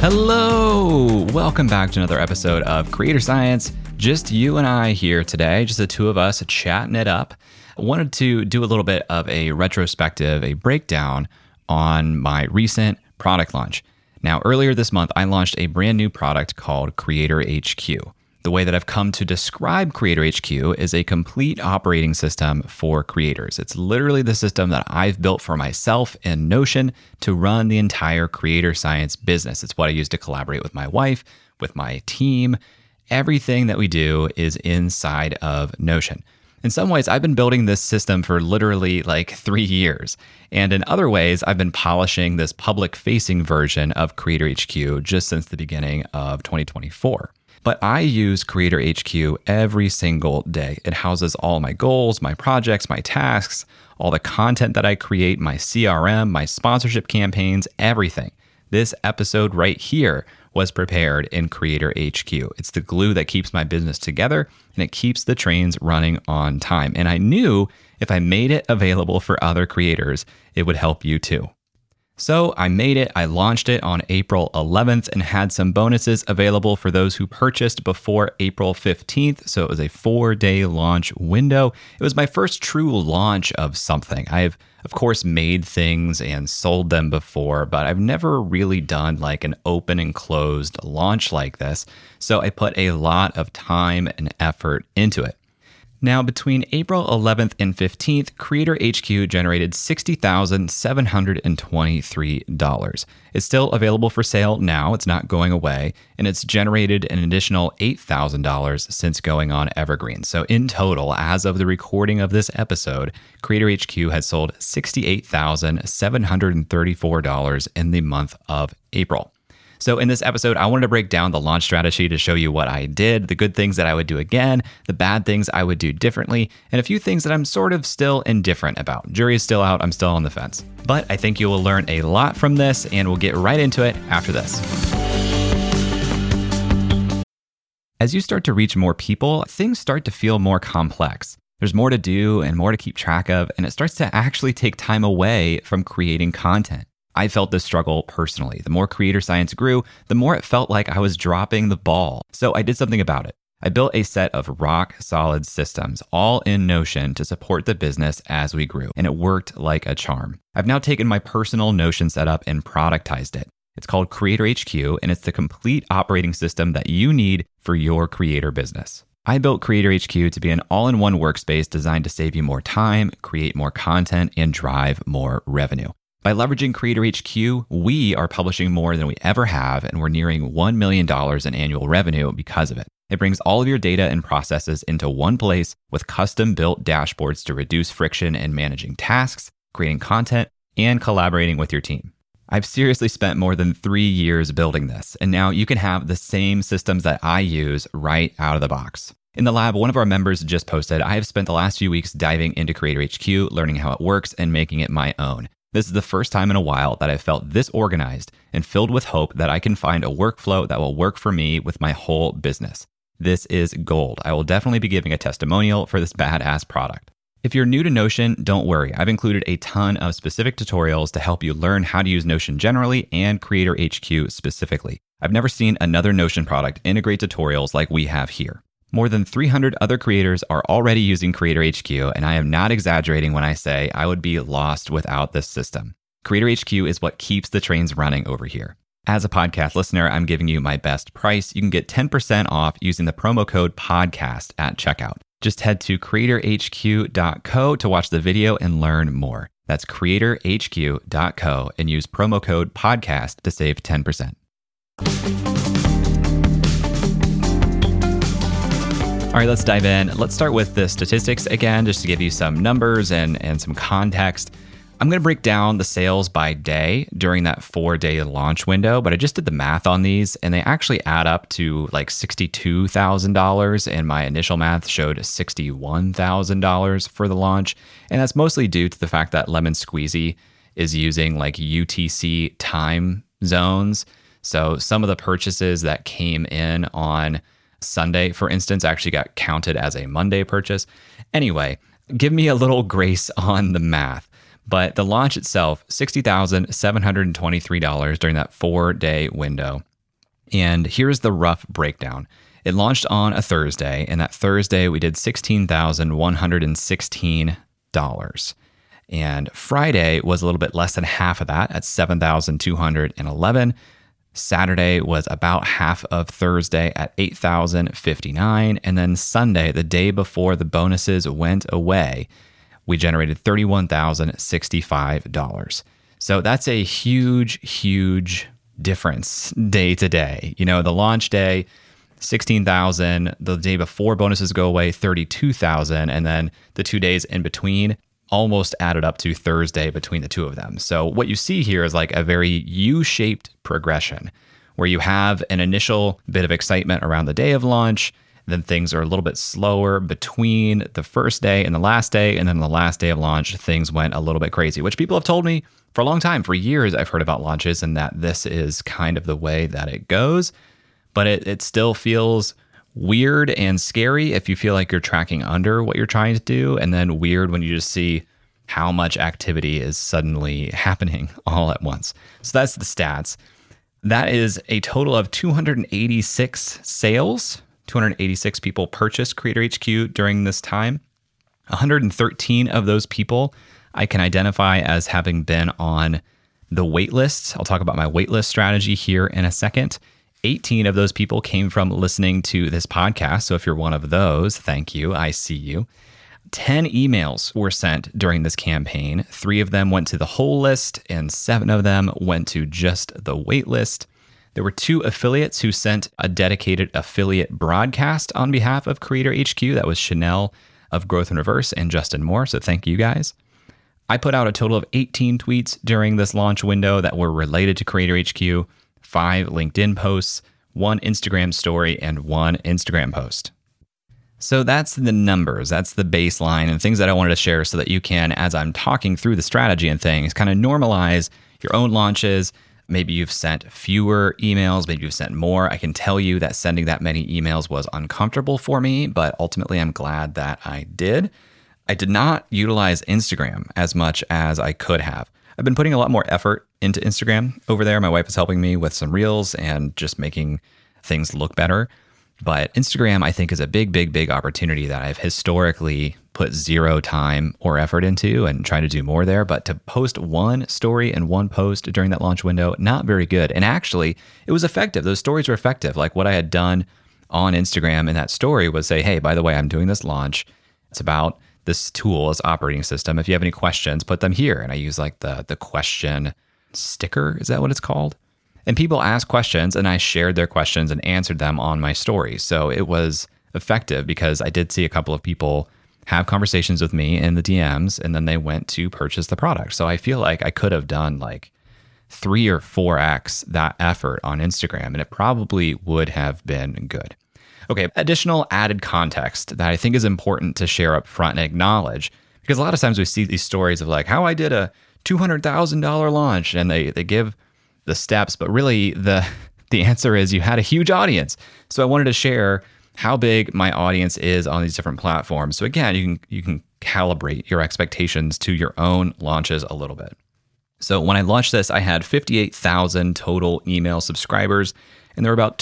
Hello! Welcome back to another episode of Creator Science. Just you and I here today, just the two of us chatting it up. I wanted to do a little bit of a retrospective, a breakdown on my recent product launch. Now, earlier this month, I launched a brand new product called Creator HQ. The way that I've come to describe Creator HQ is a complete operating system for creators. It's literally the system that I've built for myself in Notion to run the entire Creator Science business. It's what I use to collaborate with my wife, with my team. Everything that we do is inside of Notion. In some ways, I've been building this system for literally like 3 years. And in other ways, I've been polishing this public-facing version of Creator HQ just since the beginning of 2024. But I use Creator HQ every single day. It houses all my goals, my projects, my tasks, all the content that I create, my CRM, my sponsorship campaigns, everything. This episode right here was prepared in Creator HQ. It's the glue that keeps my business together and it keeps the trains running on time. And I knew if I made it available for other creators, it would help you too. So I made it, I launched it on April 11th and had some bonuses available for those who purchased before April 15th. So it was a 4-day launch window. It was my first true launch of something. I've, of course, made things and sold them before, but I've never really done like an open and closed launch like this. So I put a lot of time and effort into it. Now, between April 11th and 15th, Creator HQ generated $60,723. It's still available for sale now. It's not going away. And it's generated an additional $8,000 since going on Evergreen. So in total, as of the recording of this episode, Creator HQ has sold $68,734 in the month of April. So in this episode, I wanted to break down the launch strategy to show you what I did, the good things that I would do again, the bad things I would do differently, and a few things that I'm sort of still indifferent about. Jury is still out, I'm still on the fence. But I think you will learn a lot from this, and we'll get right into it after this. As you start to reach more people, things start to feel more complex. There's more to do and more to keep track of, and it starts to actually take time away from creating content. I felt this struggle personally. The more Creator Science grew, the more it felt like I was dropping the ball. So I did something about it. I built a set of rock-solid systems, all in Notion, to support the business as we grew, and it worked like a charm. I've now taken my personal Notion setup and productized it. It's called Creator HQ, and it's the complete operating system that you need for your creator business. I built Creator HQ to be an all-in-one workspace designed to save you more time, create more content, and drive more revenue. By leveraging Creator HQ, we are publishing more than we ever have, and we're nearing $1 million in annual revenue because of it. It brings all of your data and processes into one place with custom-built dashboards to reduce friction in managing tasks, creating content, and collaborating with your team. I've seriously spent more than 3 years building this, and now you can have the same systems that I use right out of the box. In the lab, one of our members just posted, I have spent the last few weeks diving into Creator HQ, learning how it works, and making it my own. This is the first time in a while that I've felt this organized and filled with hope that I can find a workflow that will work for me with my whole business. This is gold. I will definitely be giving a testimonial for this badass product. If you're new to Notion, don't worry. I've included a ton of specific tutorials to help you learn how to use Notion generally and Creator HQ specifically. I've never seen another Notion product integrate tutorials like we have here. More than 300 other creators are already using Creator HQ, and I am not exaggerating when I say I would be lost without this system. Creator HQ is what keeps the trains running over here. As a podcast listener, I'm giving you my best price. You can get 10% off using the promo code PODCAST at checkout. Just head to creatorhq.co to watch the video and learn more. That's creatorhq.co and use promo code PODCAST to save 10%. All right, let's dive in. Let's start with the statistics again, just to give you some numbers and some context. I'm going to break down the sales by day during that 4-day launch window, but I just did the math on these and they actually add up to like $62,000, and my initial math showed $61,000 for the launch. And that's mostly due to the fact that Lemon Squeezy is using like UTC time zones. So some of the purchases that came in on Sunday, for instance, actually got counted as a Monday purchase. Anyway, give me a little grace on the math. But the launch itself, $60,723 during that 4-day window. And here's the rough breakdown. It launched on a Thursday, and that Thursday we did $16,116. And Friday was a little bit less than half of that at $7,211. Saturday was about half of Thursday at $8,059. And then Sunday, the day before the bonuses went away, we generated $31,065. So that's a huge, huge difference day to day. The launch day, 16,000, the day before bonuses go away, 32,000, and then the 2 days in between almost added up to Thursday between the two of them. So what you see here is like a very U-shaped progression where you have an initial bit of excitement around the day of launch, then things are a little bit slower between the first day and the last day, and then the last day of launch, things went a little bit crazy, which people have told me for a long time. For years, I've heard about launches and that this is kind of the way that it goes, but it still feels weird and scary if you feel like you're tracking under what you're trying to do, and then weird when you just see how much activity is suddenly happening all at once. So that's the stats. That is a total of 286 sales. 286 people purchased Creator HQ during this time. 113 of those people I can identify as having been on the waitlist. I'll talk about my waitlist strategy here in a second. 18 of those people came from listening to this podcast. So if you're one of those, thank you. I see you. 10 emails were sent during this campaign. 3 of them went to the whole list, and 7 of them went to just the wait list. There were 2 affiliates who sent a dedicated affiliate broadcast on behalf of Creator HQ. That was Chanel of Growth in Reverse and Justin Moore. So thank you guys. I put out a total of 18 tweets during this launch window that were related to Creator HQ, 5 LinkedIn posts, 1 Instagram story, and 1 Instagram post. So that's the numbers, that's the baseline and things that I wanted to share so that you can, as I'm talking through the strategy and things, kind of normalize your own launches. Maybe you've sent fewer emails, maybe you've sent more. I can tell you that sending that many emails was uncomfortable for me, but ultimately I'm glad that I did. I did not utilize Instagram as much as I could have. I've been putting a lot more effort into Instagram over there. My wife is helping me with some reels and just making things look better. But Instagram, I think, is a big, big, big opportunity that I've historically put 0 time or effort into and trying to do more there. But to post 1 story and 1 post during that launch window, not very good. And actually, it was effective. Those stories were effective. Like what I had done on Instagram in that story was say, hey, by the way, I'm doing this launch. It's about this tool, this operating system. If you have any questions, put them here. And I use like the question sticker. Is that what it's called? And people asked questions and I shared their questions and answered them on my story. So it was effective because I did see a couple of people have conversations with me in the DMs and then they went to purchase the product. So I feel like I could have done like 3 or 4x that effort on Instagram and it probably would have been good. Okay, additional added context that I think is important to share up front and acknowledge, because a lot of times we see these stories of like how I did a $200,000 launch and they give the steps, but really the answer is you had a huge audience. So I wanted to share how big my audience is on these different platforms. So again, you can calibrate your expectations to your own launches a little bit. So when I launched this, I had 58,000 total email subscribers, and there were about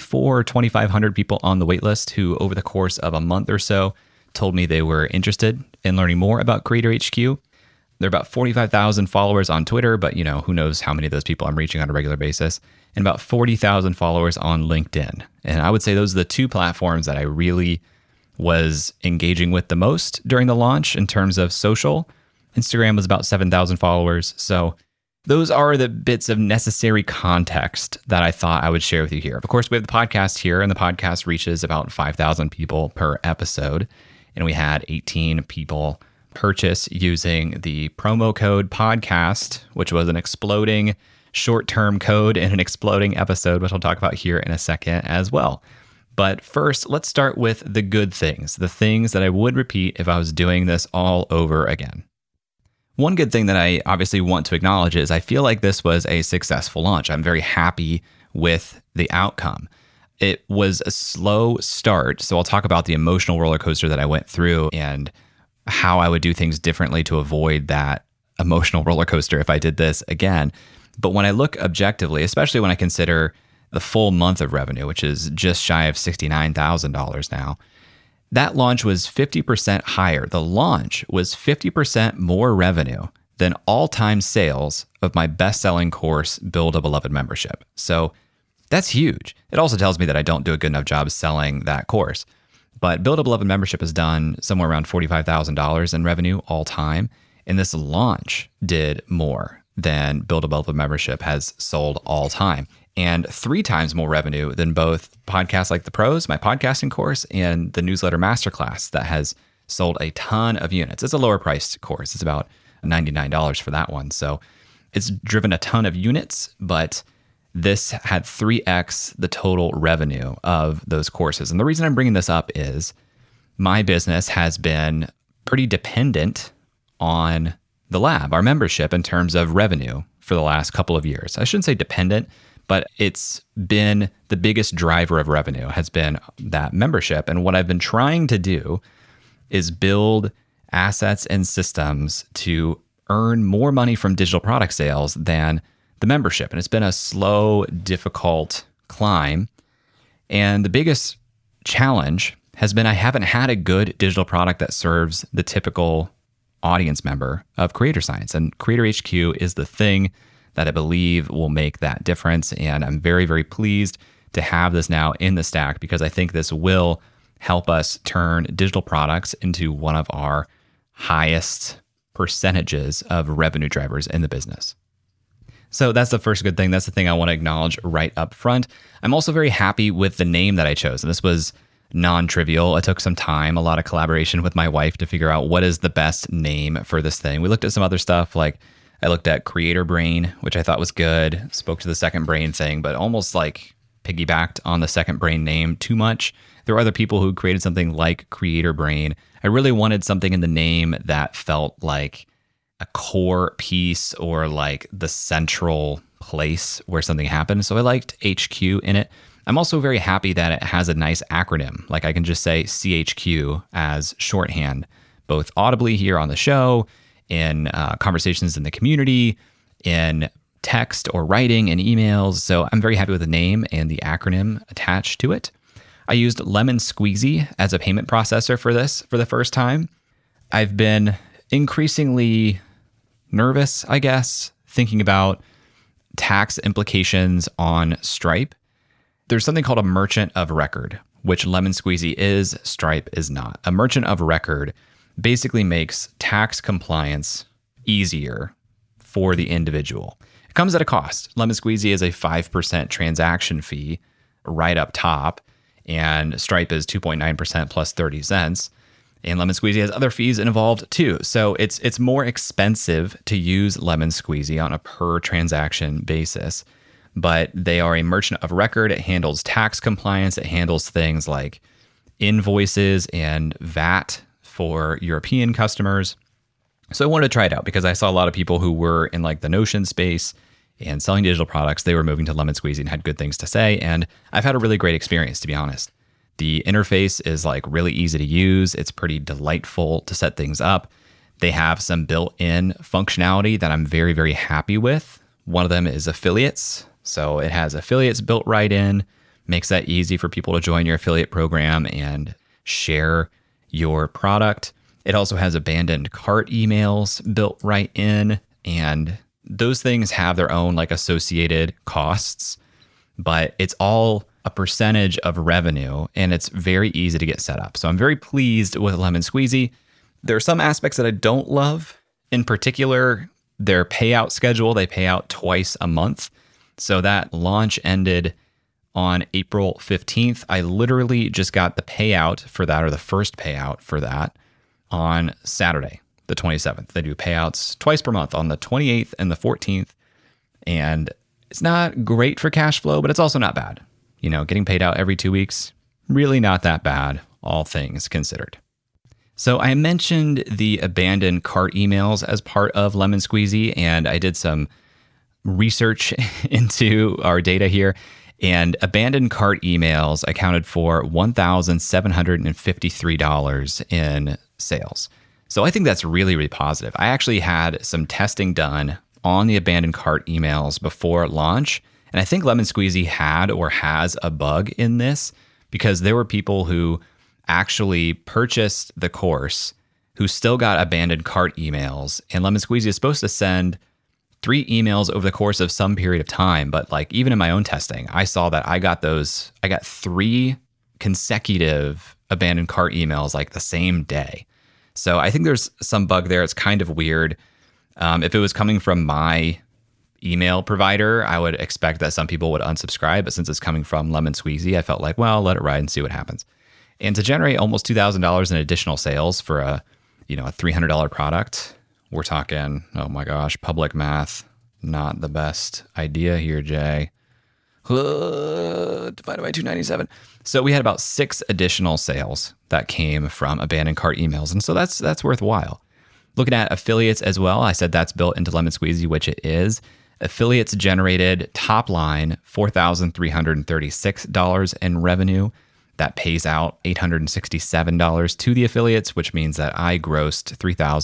2,500 people on the waitlist who over the course of a month or so told me they were interested in learning more about Creator HQ. There are about 45,000 followers on Twitter, but who knows how many of those people I'm reaching on a regular basis, and about 40,000 followers on LinkedIn. And I would say those are the 2 platforms that I really was engaging with the most during the launch in terms of social. Instagram was about 7,000 followers. So those are the bits of necessary context that I thought I would share with you here. Of course, we have the podcast here, and the podcast reaches about 5,000 people per episode. And we had 18 people purchase using the promo code podcast, which was an exploding short-term code in an exploding episode, which I'll talk about here in a second as well. But first, let's start with the good things, the things that I would repeat if I was doing this all over again. One good thing that I obviously want to acknowledge is I feel like this was a successful launch. I'm very happy with the outcome. It was a slow start, so I'll talk about the emotional roller coaster that I went through and how I would do things differently to avoid that emotional roller coaster if I did this again. But when I look objectively, especially when I consider the full month of revenue, which is just shy of $69,000 now. That launch was 50% higher. The launch was 50% more revenue than all-time sales of my best-selling course, Build a Beloved Membership. So that's huge. It also tells me that I don't do a good enough job selling that course. But Build a Beloved Membership has done somewhere around $45,000 in revenue all time. And this launch did more than Build a Beloved Membership has sold all time. And 3 times more revenue than both Podcasts Like the Pros, my podcasting course, and the Newsletter Masterclass that has sold a ton of units. It's a lower priced course. It's about $99 for that one. So it's driven a ton of units, but this had 3x the total revenue of those courses. And the reason I'm bringing this up is my business has been pretty dependent on the lab, our membership, in terms of revenue for the last couple of years. I shouldn't say dependent, but it's been the biggest driver of revenue has been that membership. And what I've been trying to do is build assets and systems to earn more money from digital product sales than the membership. And it's been a slow, difficult climb. And the biggest challenge has been I haven't had a good digital product that serves the typical audience member of Creator Science. And Creator HQ is the thing that I believe will make that difference. And I'm very, very pleased to have this now in the stack because I think this will help us turn digital products into one of our highest percentages of revenue drivers in the business. So that's the first good thing. That's the thing I want to acknowledge right up front. I'm also very happy with the name that I chose. And this was non-trivial. It took some time, a lot of collaboration with my wife to figure out what is the best name for this thing. We looked at some other stuff, like I looked at Creator Brain, which I thought was good, spoke to the Second Brain thing, but almost like piggybacked on the Second Brain name too much. There were other people who created something like Creator Brain. I really wanted something in the name that felt like a core piece or like the central place where something happened. So I liked HQ in it. I'm also very happy that it has a nice acronym. Like I can just say CHQ as shorthand, both audibly here on the show, in conversations in the community, in text or writing and emails. So I'm very happy with the name and the acronym attached to it. I used Lemon Squeezy as a payment processor for this for the first time. I've been increasingly nervous, I guess, thinking about tax implications on Stripe. There's something called a merchant of record, which Lemon Squeezy is, Stripe is not. A merchant of record basically makes tax compliance easier for the individual. It comes at a cost. Lemon Squeezy is a 5% transaction fee right up top, and Stripe is 2.9% plus 30 cents. And Lemon Squeezy has other fees involved too. So it's more expensive to use Lemon Squeezy on a per transaction basis. But they are a merchant of record. It handles tax compliance. It handles things like invoices and VAT for European customers. So I wanted to try it out because I saw a lot of people who were in like the Notion space and selling digital products. They were moving to Lemon Squeezy and had good things to say. And I've had a really great experience, to be honest. The interface is like really easy to use. It's pretty delightful to set things up. They have some built-in functionality that I'm very, very happy with. One of them is affiliates. So it has affiliates built right in, makes that easy for people to join your affiliate program and share your product. It also has abandoned cart emails built right in, and those things have their own like associated costs, but it's all a percentage of revenue and it's very easy to get set up. So I'm very pleased with Lemon Squeezy. There are some aspects that I don't love. In particular, their payout schedule. They pay out twice a month. So that launch ended on April 15th. I literally just got the payout for that, or the first payout for that, on Saturday, the 27th. They do payouts twice per month on the 28th and the 14th. And it's not great for cash flow, but it's also not bad. You know, getting paid out every 2 weeks, really not that bad, all things considered. So I mentioned the abandoned cart emails as part of Lemon Squeezy, and I did some research into our data here. And abandoned cart emails accounted for $1,753 in sales. So I think that's really, really positive. I actually had some testing done on the abandoned cart emails before launch, And I think Lemon Squeezy had or has a bug in this because there were people who actually purchased the course who still got abandoned cart emails. And Lemon Squeezy is supposed to send 3 emails over the course of some period of time. But like even in my own testing, I saw that I got 3 consecutive abandoned cart emails like the same day. So I think there's some bug there. It's kind of weird. If it was coming from my email provider, I would expect that some people would unsubscribe. But since it's coming from Lemon Squeezy, I felt like, well, let it ride and see what happens. And to generate almost $2,000 in additional sales for a $300 product, we're talking, oh my gosh, public math, not the best idea here, Jay. Divided by 297. So we had about 6 additional sales that came from abandoned cart emails. And so that's worthwhile. Looking at affiliates as well, I said that's built into Lemon Squeezy, which it is. Affiliates generated top line $4,336 in revenue. That pays out $867 to the affiliates, which means that I grossed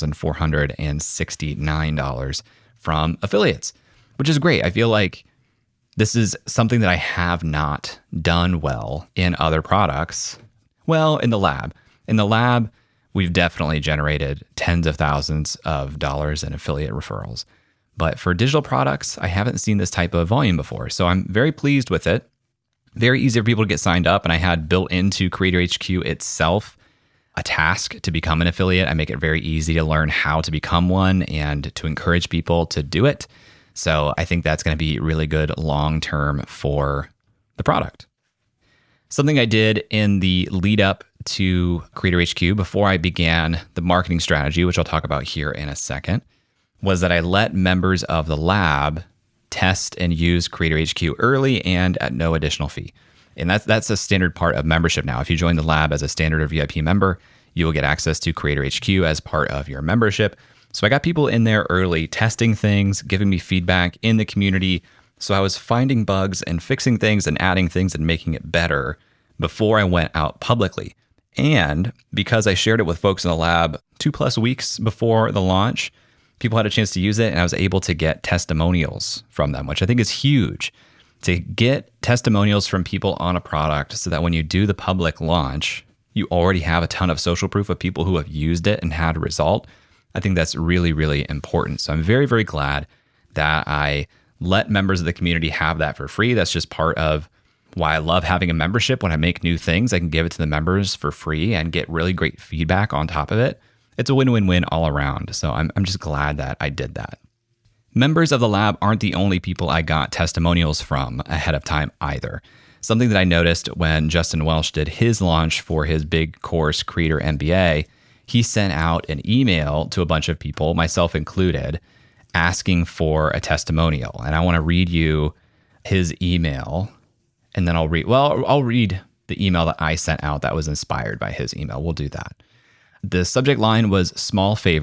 $3,469 from affiliates, which is great. I feel like this is something that I have not done well in other products. Well, in the lab. In the lab, we've definitely generated tens of thousands of dollars in affiliate referrals. But for digital products, I haven't seen this type of volume before. So I'm very pleased with it. Very easy for people to get signed up. And I had built into Creator HQ itself a task to become an affiliate. I make it very easy to learn how to become one and to encourage people to do it. So I think that's going to be really good long-term for the product. Something I did in the lead up to Creator HQ before I began the marketing strategy, which I'll talk about here in a second, was that I let members of the lab test and use Creator HQ early and at no additional fee. And that's a standard part of membership now. If you join the lab as a standard or VIP member, you will get access to Creator HQ as part of your membership. So I got people in there early testing things, giving me feedback in the community. So I was finding bugs and fixing things and adding things and making it better before I went out publicly. And because I shared it with folks in the lab 2+ weeks before the launch, people had a chance to use it, and I was able to get testimonials from them, which I think is huge. To get testimonials from people on a product so that when you do the public launch, you already have a ton of social proof of people who have used it and had a result. I think that's really, really important. So I'm very, very glad that I let members of the community have that for free. That's just part of why I love having a membership. When I make new things, I can give it to the members for free and get really great feedback on top of it. It's a win-win-win all around. So I'm just glad that I did that. Members of the lab aren't the only people I got testimonials from ahead of time either. Something that I noticed when Justin Welsh did his launch for his big course, Creator MBA, he sent out an email to a bunch of people, myself included, asking for a testimonial. And I want to read you his email, and then I'll read the email that I sent out that was inspired by his email. We'll do that. The subject line was small favor, ?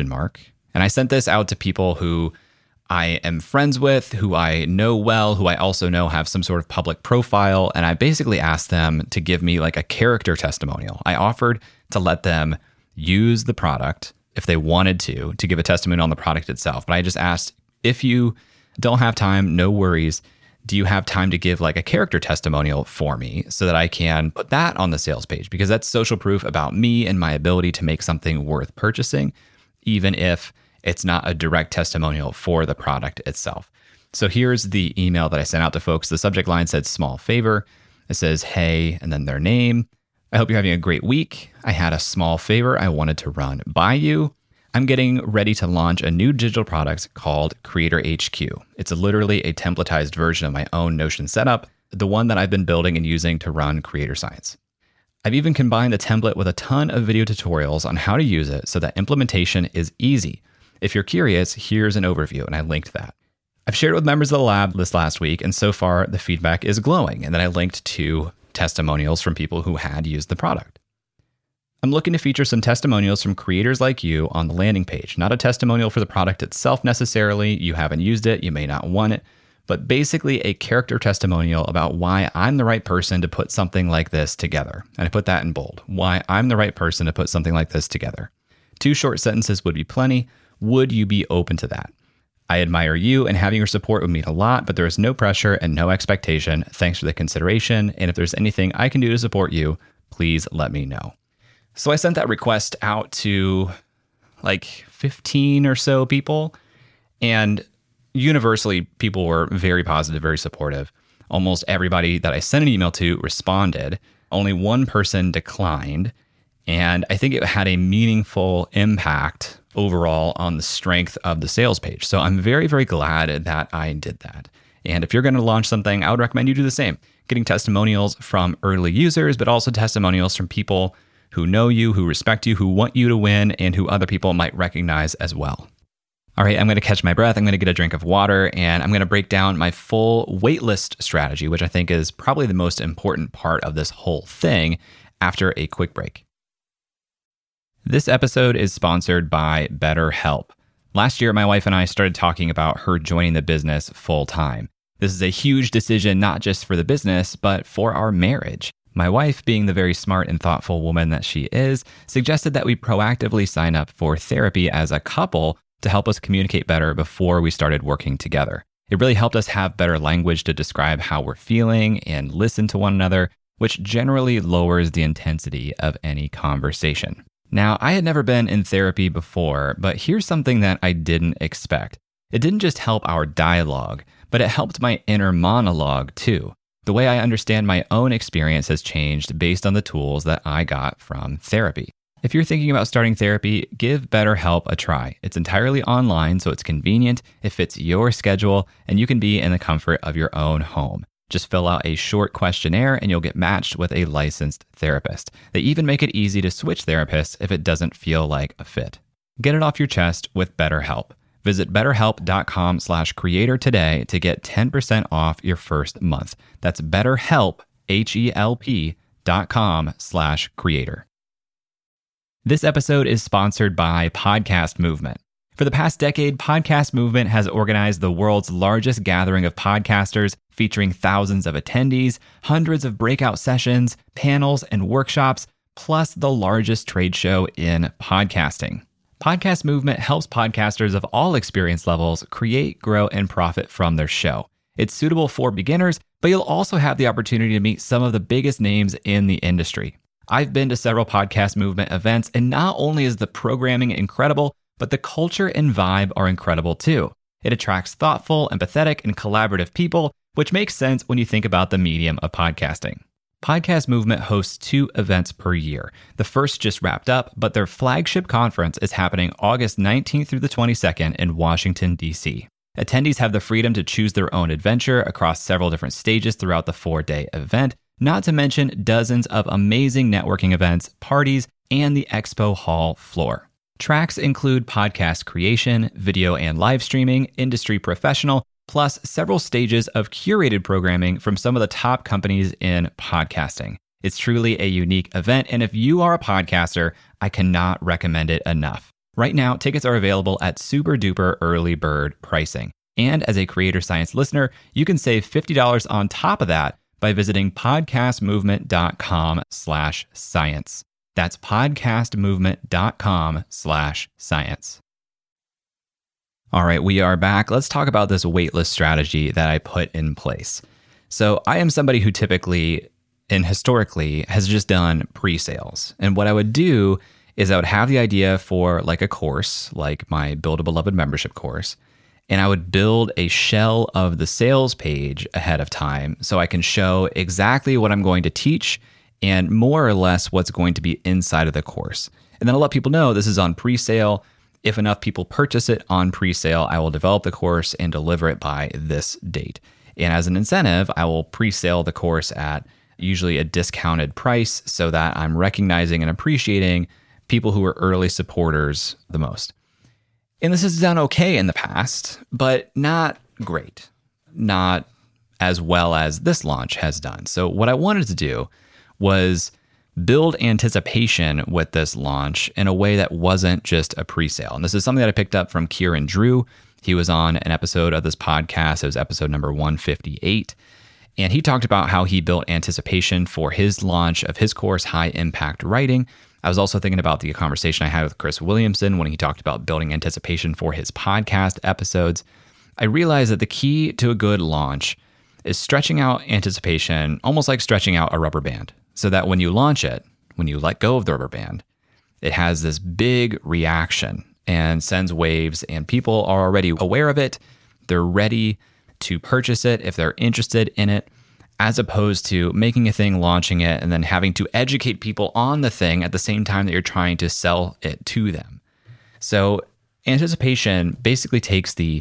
And I sent this out to people who I am friends with, who I know well, who I also know have some sort of public profile. And I basically asked them to give me like a character testimonial. I offered to let them use the product if they wanted to give a testimonial on the product itself. But I just asked, if you don't have time, no worries. Do you have time to give like a character testimonial for me so that I can put that on the sales page? Because that's social proof about me and my ability to make something worth purchasing, even if it's not a direct testimonial for the product itself. So here's the email that I sent out to folks. The subject line said small favor. It says, hey, and then their name. I hope you're having a great week. I had a small favor I wanted to run by you. I'm getting ready to launch a new digital product called Creator HQ. It's literally a templatized version of my own Notion setup, the one that I've been building and using to run Creator Science. I've even combined the template with a ton of video tutorials on how to use it so that implementation is easy. If you're curious, here's an overview, and I linked that. I've shared it with members of the lab this last week, and so far the feedback is glowing. And then I linked to testimonials from people who had used the product. I'm looking to feature some testimonials from creators like you on the landing page. Not a testimonial for the product itself necessarily. You haven't used it, you may not want it, but basically a character testimonial about why I'm the right person to put something like this together. And I put that in bold. Why I'm the right person to put something like this together. 2 short sentences would be plenty. Would you be open to that? I admire you, and having your support would mean a lot, but there is no pressure and no expectation. Thanks for the consideration. And if there's anything I can do to support you, please let me know. So I sent that request out to like 15 or so people, and universally, people were very positive, very supportive. Almost everybody that I sent an email to responded. Only one person declined, and I think it had a meaningful impact overall on the strength of the sales page. So I'm very, very glad that I did that. And if you're going to launch something, I would recommend you do the same. Getting testimonials from early users, but also testimonials from people who know you, who respect you, who want you to win, and who other people might recognize as well. All right, I'm going to catch my breath. I'm going to get a drink of water, and I'm going to break down my full waitlist strategy, which I think is probably the most important part of this whole thing, after a quick break. This episode is sponsored by BetterHelp. Last year, my wife and I started talking about her joining the business full time. This is a huge decision, not just for the business, but for our marriage. My wife, being the very smart and thoughtful woman that she is, suggested that we proactively sign up for therapy as a couple to help us communicate better before we started working together. It really helped us have better language to describe how we're feeling and listen to one another, which generally lowers the intensity of any conversation. Now, I had never been in therapy before, but here's something that I didn't expect. It didn't just help our dialogue, but it helped my inner monologue too. The way I understand my own experience has changed based on the tools that I got from therapy. If you're thinking about starting therapy, give BetterHelp a try. It's entirely online, so it's convenient, it fits your schedule, and you can be in the comfort of your own home. Just fill out a short questionnaire and you'll get matched with a licensed therapist. They even make it easy to switch therapists if it doesn't feel like a fit. Get it off your chest with BetterHelp. Visit betterhelp.com/creator today to get 10% off your first month. That's BetterHelp, HELP.com/creator. This episode is sponsored by Podcast Movement. For the past decade, Podcast Movement has organized the world's largest gathering of podcasters, featuring thousands of attendees, hundreds of breakout sessions, panels, and workshops, plus the largest trade show in podcasting. Podcast Movement helps podcasters of all experience levels create, grow, and profit from their show. It's suitable for beginners, but you'll also have the opportunity to meet some of the biggest names in the industry. I've been to several Podcast Movement events, and not only is the programming incredible, but the culture and vibe are incredible too. It attracts thoughtful, empathetic, and collaborative people, which makes sense when you think about the medium of podcasting. Podcast Movement hosts 2 events per year. The first just wrapped up, but their flagship conference is happening August 19th through the 22nd in Washington, D.C. Attendees have the freedom to choose their own adventure across several different stages throughout the 4-day event, not to mention dozens of amazing networking events, parties, and the expo hall floor. Tracks include podcast creation, video and live streaming, industry professional, plus several stages of curated programming from some of the top companies in podcasting. It's truly a unique event, and if you are a podcaster, I cannot recommend it enough. Right now, tickets are available at super duper early bird pricing. And as a Creator Science listener, you can save $50 on top of that by visiting podcastmovement.com/science. That's podcastmovement.com/science. All right, we are back. Let's talk about this waitlist strategy that I put in place. So I am somebody who typically and historically has just done pre-sales. And what I would do is I would have the idea for like a course, like my Build a Beloved membership course, and I would build a shell of the sales page ahead of time so I can show exactly what I'm going to teach and more or less what's going to be inside of the course. And then I'll let people know this is on pre-sale. If enough people purchase it on pre-sale, I will develop the course and deliver it by this date. And as an incentive, I will pre-sale the course at usually a discounted price so that I'm recognizing and appreciating people who are early supporters the most. And this has done okay in the past, but not great. Not as well as this launch has done. So what I wanted to do was build anticipation with this launch in a way that wasn't just a pre-sale. And this is something that I picked up from Kieran Drew. He was on an episode of this podcast. It was episode number 158. And he talked about how he built anticipation for his launch of his course, High Impact Writing. I was also thinking about the conversation I had with Chris Williamson when he talked about building anticipation for his podcast episodes. I realized that the key to a good launch is stretching out anticipation, almost like stretching out a rubber band, so that when you launch it, when you let go of the rubber band, it has this big reaction and sends waves, and people are already aware of it. They're ready to purchase it if they're interested in it, as opposed to making a thing, launching it, and then having to educate people on the thing at the same time that you're trying to sell it to them. So anticipation basically takes the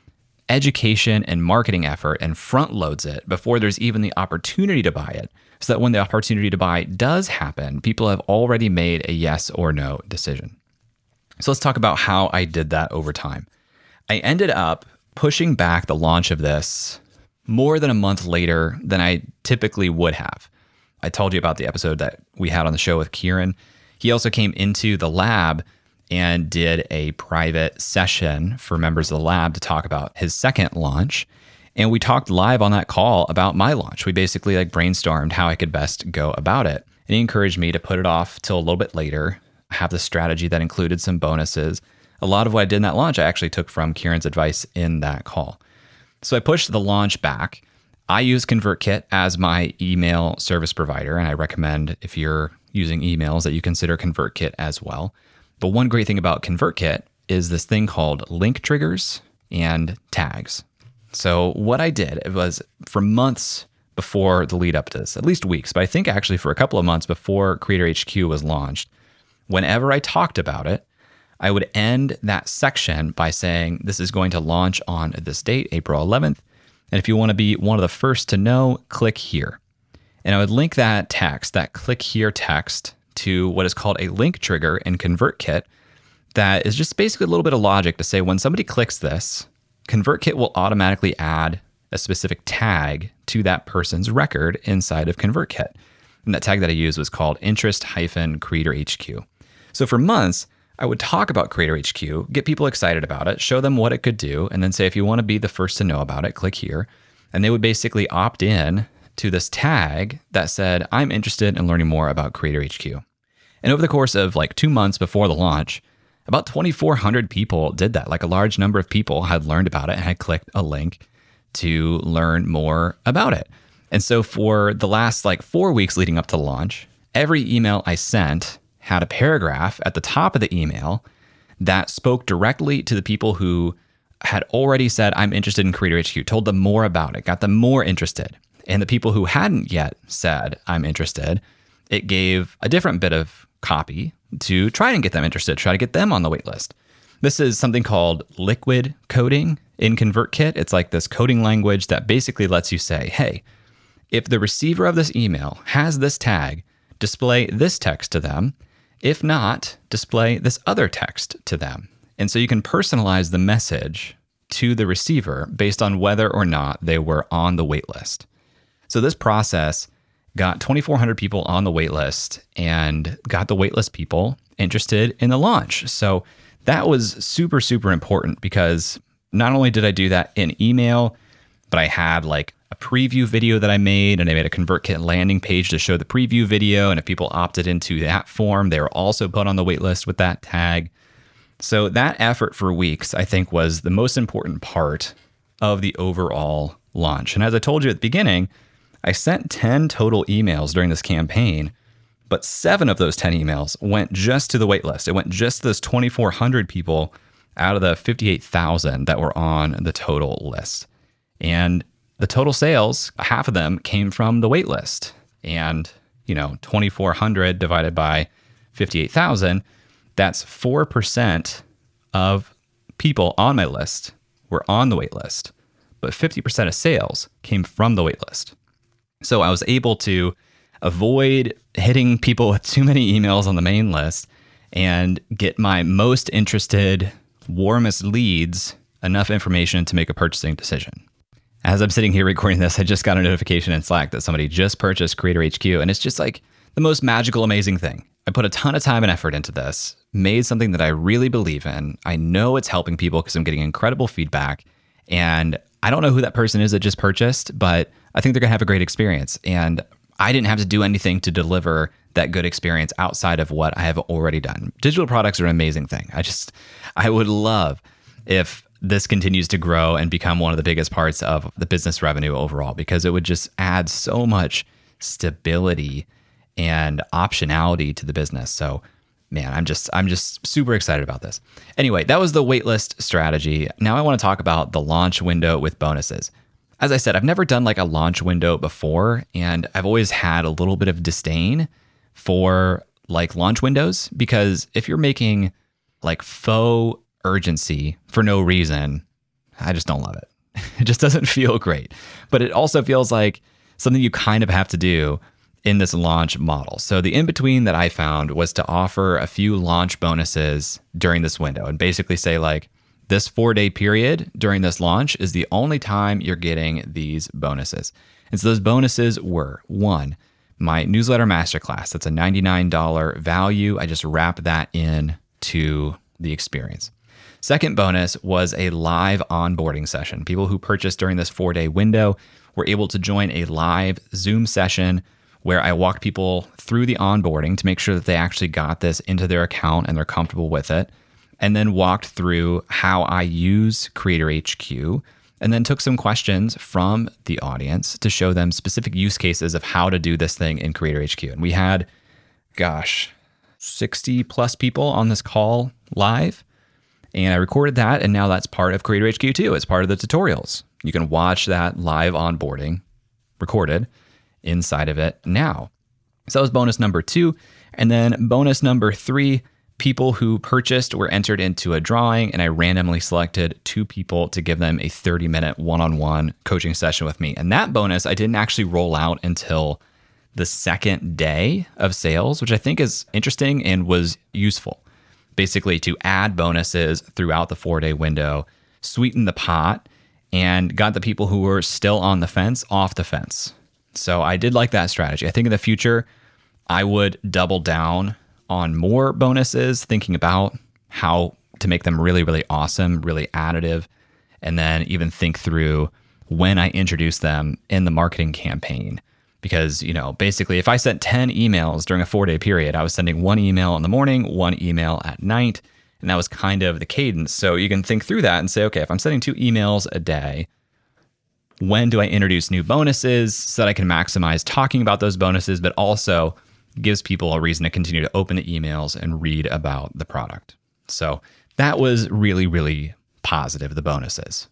education and marketing effort and front loads it before there's even the opportunity to buy it, so that when the opportunity to buy does happen, people have already made a yes or no decision. So let's talk about how I did that over time. I ended up pushing back the launch of this more than a month later than I typically would have. I told you about the episode that we had on the show with Kieran. He also came into the lab and did a private session for members of the lab to talk about his second launch. And we talked live on that call about my launch. We basically brainstormed how I could best go about it. And he encouraged me to put it off till a little bit later, have the strategy that included some bonuses. A lot of what I did in that launch, I actually took from Kieran's advice in that call. So I pushed the launch back. I use ConvertKit as my email service provider, and I recommend if you're using emails that you consider ConvertKit as well. But one great thing about ConvertKit is this thing called link triggers and tags. So what I did, it was for months before the lead up to this, at least weeks, but I think actually for a couple of months before Creator HQ was launched, whenever I talked about it, I would end that section by saying, this is going to launch on this date, April 11th. And if you want to be one of the first to know, click here. And I would link that text, that click here text, to what is called a link trigger in ConvertKit. That is just basically a little bit of logic to say when somebody clicks this, ConvertKit will automatically add a specific tag to that record inside of ConvertKit. And that tag that I used was called interest-Creator HQ. So for months, I would talk about Creator HQ, get people excited about it, show them what it could do, and then say, if you want to be the first to know about it, click here. And they would basically opt in to this tag that said, I'm interested in learning more about Creator HQ. And over the course of 2 months before the launch, about 2,400 people did that. A large number of people had learned about it and had clicked a link to learn more about it. And so for the last 4 weeks leading up to launch, every email I sent had a paragraph at the top of the email that spoke directly to the people who had already said, I'm interested in Creator HQ, told them more about it, got them more interested. And the people who hadn't yet said, I'm interested, it gave a different bit of copy to try and get them interested, try to get them on the wait list. This is something called liquid coding in ConvertKit. It's like this coding language that basically lets you say, hey, if the receiver of this email has this tag, display this text to them. If not, display this other text to them. And so you can personalize the message to the receiver based on whether or not they were on the wait list. So this process got 2,400 people on the wait list and got the wait list people interested in the launch. So that was super, super important because not only did I do that in email, but I had a preview video that I made, and I made a ConvertKit landing page to show the preview video. And if people opted into that form, they were also put on the wait list with that tag. So that effort for weeks, I think, was the most important part of the overall launch. And as I told you at the beginning, I sent 10 total emails during this campaign, but 7 of those 10 emails went just to the wait list. It went just to those 2,400 people out of the 58,000 that were on the total list. And the total sales, half of them came from the wait list. And, 2,400 divided by 58,000, that's 4% of people on my list were on the wait list. But 50% of sales came from the wait list. So I was able to avoid hitting people with too many emails on the main list and get my most interested, warmest leads enough information to make a purchasing decision. As I'm sitting here recording this, I just got a notification in Slack that somebody just purchased Creator HQ, and it's just the most magical, amazing thing. I put a ton of time and effort into this, made something that I really believe in. I know it's helping people because I'm getting incredible feedback, and I don't know who that person is that just purchased, but I think they're going to have a great experience. And I didn't have to do anything to deliver that good experience outside of what I have already done. Digital products are an amazing thing. I would love if this continues to grow and become one of the biggest parts of the business revenue overall, because it would just add so much stability and optionality to the business. So man, I'm just super excited about this. Anyway, that was the waitlist strategy. Now I want to talk about the launch window with bonuses. As I said, I've never done like a launch window before, and I've always had a little bit of disdain for like launch windows, because if you're making like faux urgency for no reason, I just don't love it. It just doesn't feel great. But it also feels like something you kind of have to do in this launch model. So the in-between that I found was to offer a few launch bonuses during this window and basically say like, this 4-day period during this launch is the only time you're getting these bonuses. And so those bonuses were, 1, my newsletter masterclass. That's a $99 value. I just wrap that in to the experience. Second bonus was a live onboarding session. People who purchased during this 4-day window were able to join a live Zoom session where I walked people through the onboarding to make sure that they actually got this into their account and they're comfortable with it, and then walked through how I use Creator HQ, and then took some questions from the audience to show them specific use cases of how to do this thing in Creator HQ. And we had, 60 plus people on this call live, and I recorded that, and now that's part of Creator HQ too. It's part of the tutorials. You can watch that live onboarding recorded inside of it now. So that was bonus number 2. And then bonus number 3, people who purchased were entered into a drawing, and I randomly selected 2 people to give them a 30-minute one-on-one coaching session with me. And that bonus I didn't actually roll out until the second day of sales, which I think is interesting and was useful. Basically to add bonuses throughout the 4-day window, sweeten the pot, and got the people who were still on the fence off the fence. So I did like that strategy. I think in the future, I would double down on more bonuses, thinking about how to make them really, really awesome, really additive, and then even think through when I introduce them in the marketing campaign. Because, basically if I sent 10 emails during a 4-day period, I was sending 1 email in the morning, 1 email at night, and that was kind of the cadence. So you can think through that and say, okay, if I'm sending 2 emails a day, when do I introduce new bonuses so that I can maximize talking about those bonuses, but also gives people a reason to continue to open the emails and read about the product. So that was really, really positive, the bonuses.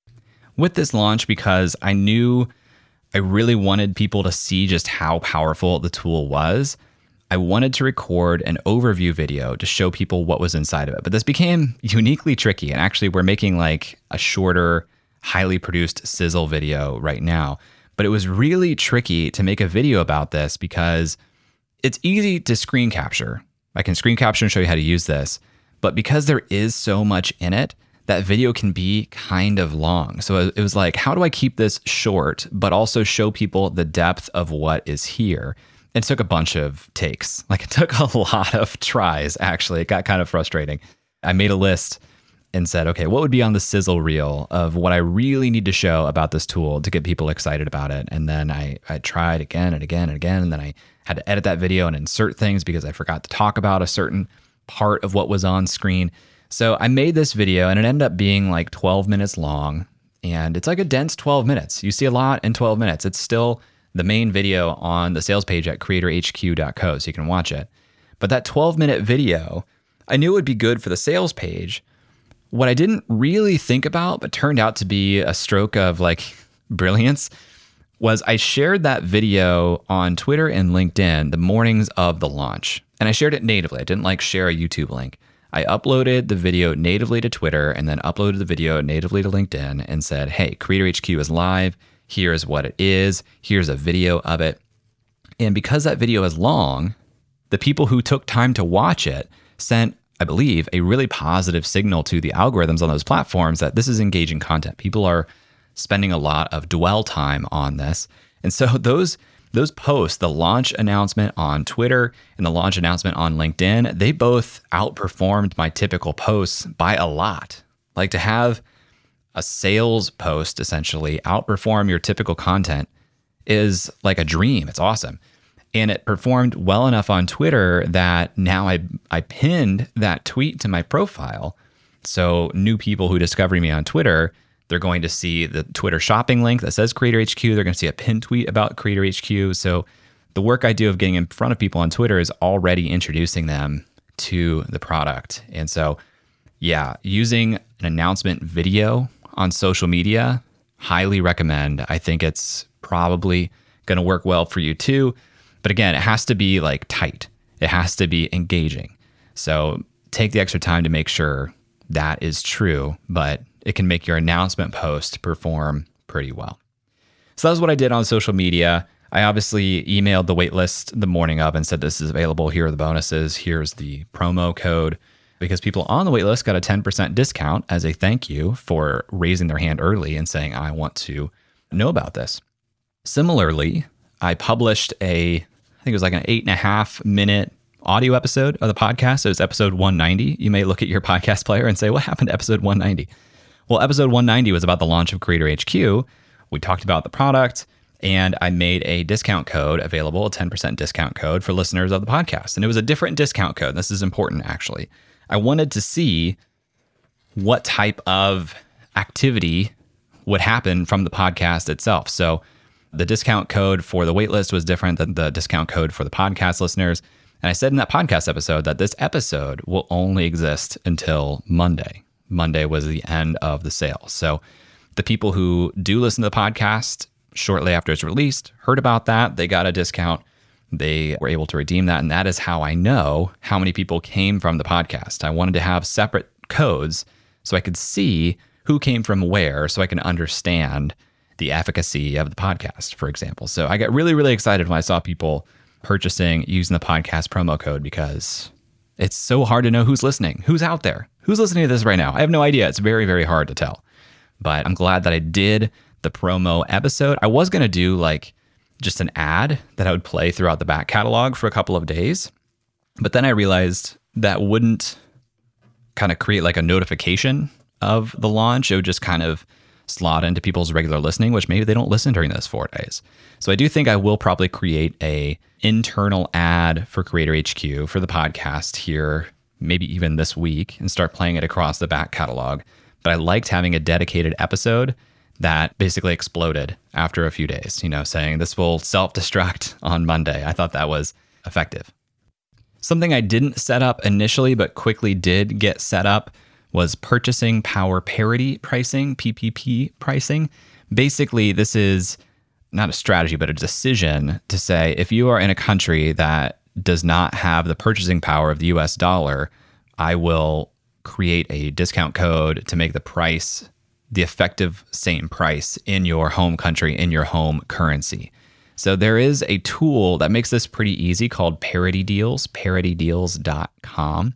With this launch, because I knew I really wanted people to see just how powerful the tool was, I wanted to record an overview video to show people what was inside of it. But this became uniquely tricky. And actually, we're making like a shorter, highly produced sizzle video right now. But it was really tricky to make a video about this because it's easy to screen capture. I can screen capture and show you how to use this. But because there is so much in it, that video can be kind of long. So it was like, how do I keep this short, but also show people the depth of what is here? It took a bunch of takes. Like it took a lot of tries, actually. It got kind of frustrating. I made a list and said, okay, what would be on the sizzle reel of what I really need to show about this tool to get people excited about it? And then I tried again and again and again. And then I had to edit that video and insert things because I forgot to talk about a certain part of what was on screen. So I made this video and it ended up being like 12 minutes long. And it's like a dense 12 minutes. You see a lot in 12 minutes. It's still the main video on the sales page at creatorhq.co, so you can watch it. But that 12-minute video, I knew it would be good for the sales page. What I didn't really think about, but turned out to be a stroke of like brilliance, was I shared that video on Twitter and LinkedIn the mornings of the launch. And I shared it natively. I didn't like share a YouTube link. I uploaded the video natively to Twitter and then uploaded the video natively to LinkedIn and said, hey, Creator HQ is live. Here's what it is. Here's a video of it. And because that video is long, the people who took time to watch it sent, I believe, a really positive signal to the algorithms on those platforms that this is engaging content. People are spending a lot of dwell time on this. And so those posts, the launch announcement on Twitter and the launch announcement on LinkedIn, they both outperformed my typical posts by a lot. Like to have a sales post essentially outperform your typical content is like a dream. It's awesome. And it performed well enough on Twitter that now I pinned that tweet to my profile. So new people who discover me on Twitter, they're going to see the Twitter shopping link that says Creator HQ. They're going to see a pinned tweet about Creator HQ. So the work I do of getting in front of people on Twitter is already introducing them to the product. And so, yeah, using an announcement video on social media, highly recommend. I think it's probably going to work well for you too. But again, it has to be like tight. It has to be engaging. So take the extra time to make sure that is true, but it can make your announcement post perform pretty well. So that was what I did on social media. I obviously emailed the waitlist the morning of and said, this is available. Here are the bonuses. Here's the promo code, because people on the waitlist got a 10% discount as a thank you for raising their hand early and saying, I want to know about this. Similarly, I published I think it was like an 8.5 minute audio episode of the podcast. So it's episode 190. You may look at your podcast player and say, what happened to episode 190? Well, episode 190 was about the launch of Creator HQ. We talked about the product, and I made a discount code available, a 10% discount code for listeners of the podcast. And it was a different discount code. This is important, actually. I wanted to see what type of activity would happen from the podcast itself. So the discount code for the waitlist was different than the discount code for the podcast listeners. And I said in that podcast episode that this episode will only exist until Monday. Monday was the end of the sale. So the people who do listen to the podcast shortly after it's released heard about that. They got a discount. They were able to redeem that. And that is how I know how many people came from the podcast. I wanted to have separate codes so I could see who came from where, so I can understand the efficacy of the podcast, for example. So I got really, really excited when I saw people purchasing using the podcast promo code, because it's so hard to know who's listening, who's out there, who's listening to this right now. I have no idea. It's very, very hard to tell. But I'm glad that I did the promo episode. I was going to do like just an ad that I would play throughout the back catalog for a couple of days. But then I realized that wouldn't kind of create like a notification of the launch. It would just kind of slot into people's regular listening, which maybe they don't listen during those 4 days. So I do think I will probably create a internal ad for Creator HQ for the podcast here, maybe even this week, and start playing it across the back catalog. But I liked having a dedicated episode that basically exploded after a few days, saying this will self-destruct on Monday. I thought that was effective. Something I didn't set up initially, but quickly did get set up, was purchasing power parity pricing, PPP pricing. Basically, this is not a strategy, but a decision to say, if you are in a country that does not have the purchasing power of the US dollar, I will create a discount code to make the price the effective same price in your home country, in your home currency. So there is a tool that makes this pretty easy called Parity Deals, paritydeals.com.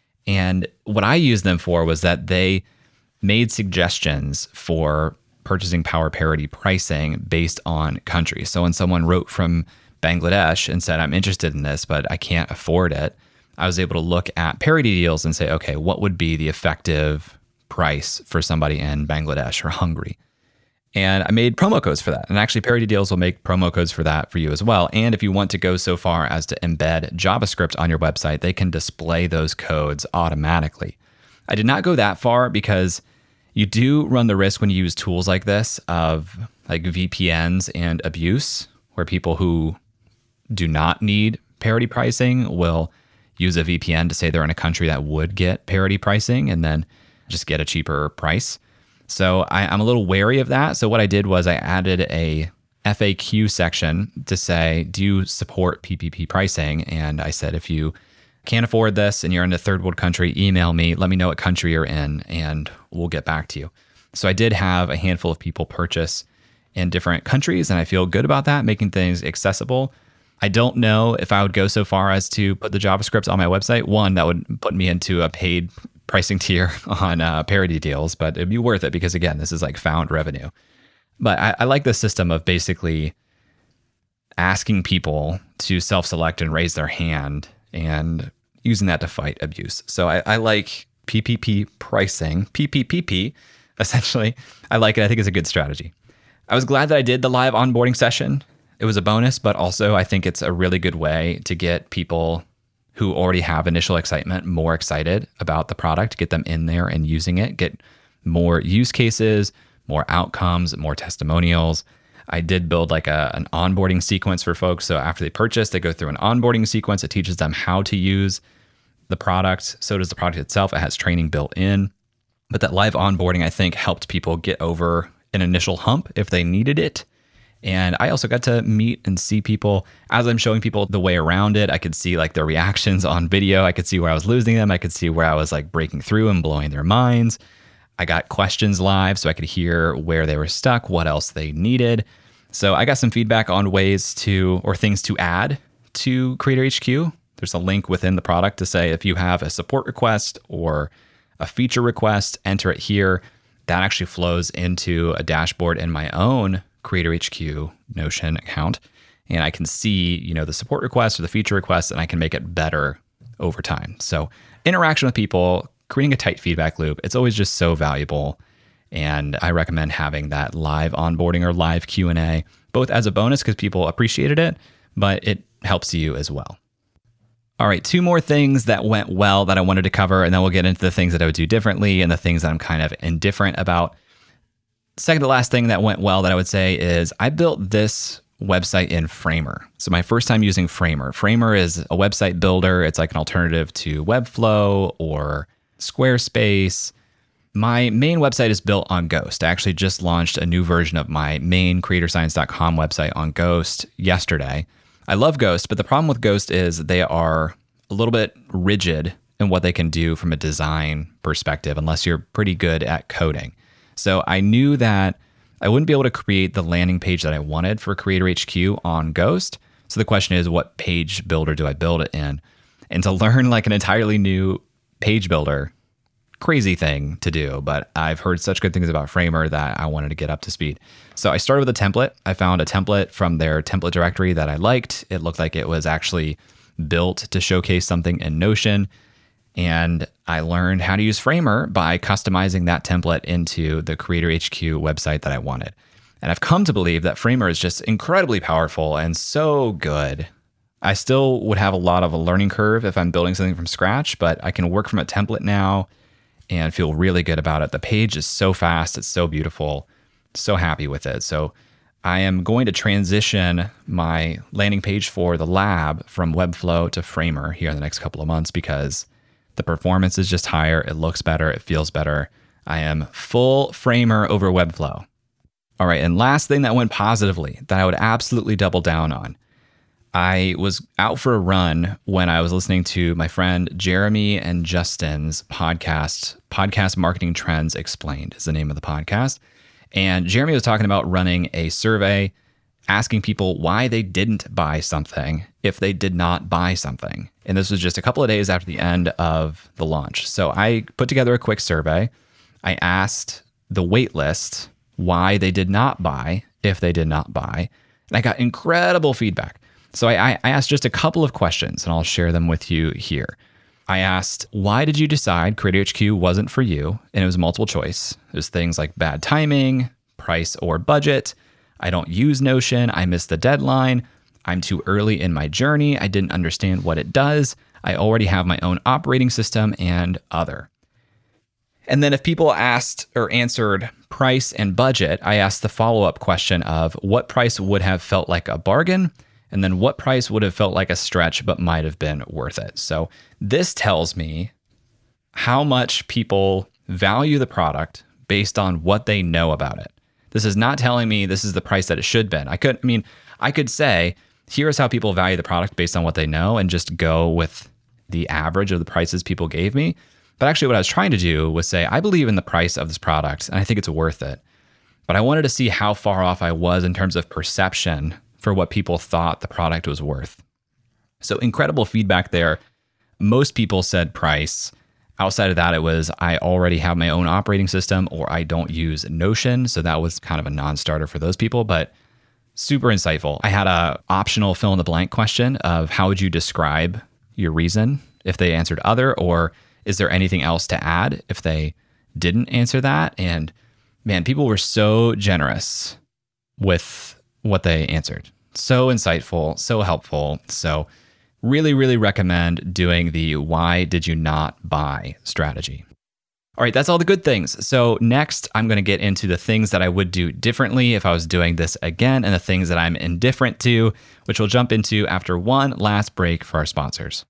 And what I used them for was that they made suggestions for purchasing power parity pricing based on country. So when someone wrote from Bangladesh and said, I'm interested in this, but I can't afford it, I was able to look at Parity Deals and say, okay, what would be the effective price for somebody in Bangladesh or Hungary? And I made promo codes for that. And actually, Parity Deals will make promo codes for that for you as well. And if you want to go so far as to embed JavaScript on your website, they can display those codes automatically. I did not go that far because you do run the risk when you use tools like this of like VPNs and abuse, where people who do not need parity pricing will use a VPN to say they're in a country that would get parity pricing and then just get a cheaper price. So I'm a little wary of that. So what I did was I added a FAQ section to say, do you support PPP pricing? And I said, if you can't afford this and you're in a third world country, email me, let me know what country you're in, and we'll get back to you. So I did have a handful of people purchase in different countries, and I feel good about that, making things accessible. I don't know if I would go so far as to put the JavaScript on my website. One, that would put me into a paid pricing tier on Parity Deals, but it'd be worth it because, again, this is like found revenue. But I like the system of basically asking people to self-select and raise their hand and using that to fight abuse. So I like PPP pricing, PPPP, essentially. I like it. I think it's a good strategy. I was glad that I did the live onboarding session It was a bonus, but also I think it's a really good way to get people who already have initial excitement more excited about the product, get them in there and using it, get more use cases, more outcomes, more testimonials. I did build like an onboarding sequence for folks. So after they purchase, they go through an onboarding sequence. It teaches them how to use the product. So does the product itself. It has training built in. But that live onboarding, I think, helped people get over an initial hump if they needed it. And I also got to meet and see people as I'm showing people the way around it. I could see like their reactions on video. I could see where I was losing them. I could see where I was like breaking through and blowing their minds. I got questions live so I could hear where they were stuck, what else they needed. So I got some feedback on ways to, or things to add to Creator HQ. There's a link within the product to say if you have a support request or a feature request, enter it here. That actually flows into a dashboard in my own Creator HQ Notion account. And I can see, the support request or the feature request, and I can make it better over time. So interaction with people, creating a tight feedback loop, it's always just so valuable. And I recommend having that live onboarding or live Q&A, both as a bonus because people appreciated it, but it helps you as well. All right, 2 more things that went well that I wanted to cover, and then we'll get into the things that I would do differently and the things that I'm kind of indifferent about. Second to last thing that went well that I would say is I built this website in Framer. So my first time using Framer. Framer is a website builder. It's like an alternative to Webflow or Squarespace. My main website is built on Ghost. I actually just launched a new version of my main creatorscience.com website on Ghost yesterday. I love Ghost, but the problem with Ghost is they are a little bit rigid in what they can do from a design perspective, unless you're pretty good at coding. So I knew that I wouldn't be able to create the landing page that I wanted for Creator HQ on Ghost. So the question is, what page builder do I build it in? And to learn like an entirely new page builder, crazy thing to do, but I've heard such good things about Framer that I wanted to get up to speed. So I started with a template. I found a template from their template directory that I liked. It looked like it was actually built to showcase something in Notion. And I learned how to use Framer by customizing that template into the Creator HQ website that I wanted. And I've come to believe that Framer is just incredibly powerful and so good. I still would have a lot of a learning curve if I'm building something from scratch, but I can work from a template now and feel really good about it. The page is so fast. It's so beautiful. So happy with it. So I am going to transition my landing page for the lab from Webflow to Framer here in the next couple of months because the performance is just higher. It looks better. It feels better. I am full Framer over Webflow. All right. And last thing that went positively that I would absolutely double down on. I was out for a run when I was listening to my friend Jeremy and Justin's Podcast Marketing Trends Explained is the name of the podcast. And Jeremy was talking about running a survey, asking people why they didn't buy something if they did not buy something. And this was just a couple of days after the end of the launch. So I put together a quick survey. I asked the wait list why they did not buy if they did not buy. And I got incredible feedback. So I asked just a couple of questions, and I'll share them with you here. I asked, why did you decide Creator HQ wasn't for you? And it was multiple choice. There's things like bad timing, price or budget. I don't use Notion. I missed the deadline. I'm too early in my journey. I didn't understand what it does. I already have my own operating system and other. And then if people asked or answered price and budget, I asked the follow-up question of what price would have felt like a bargain, and then what price would have felt like a stretch but might have been worth it. So this tells me how much people value the product based on what they know about it. This is not telling me this is the price that it should have been. I could say, here's how people value the product based on what they know and just go with the average of the prices people gave me. But actually what I was trying to do was say, I believe in the price of this product and I think it's worth it. But I wanted to see how far off I was in terms of perception for what people thought the product was worth. So incredible feedback there. Most people said price. Outside of that, it was I already have my own operating system or I don't use Notion. So that was kind of a non-starter for those people, but super insightful. I had a optional fill in the blank question of how would you describe your reason if they answered other, or is there anything else to add if they didn't answer that? And man, people were so generous with what they answered. So insightful, so helpful. So really, really recommend doing the why did you not buy strategy. All right, that's all the good things. So next, I'm going to get into the things that I would do differently if I was doing this again and the things that I'm indifferent to, which we'll jump into after one last break for our sponsors.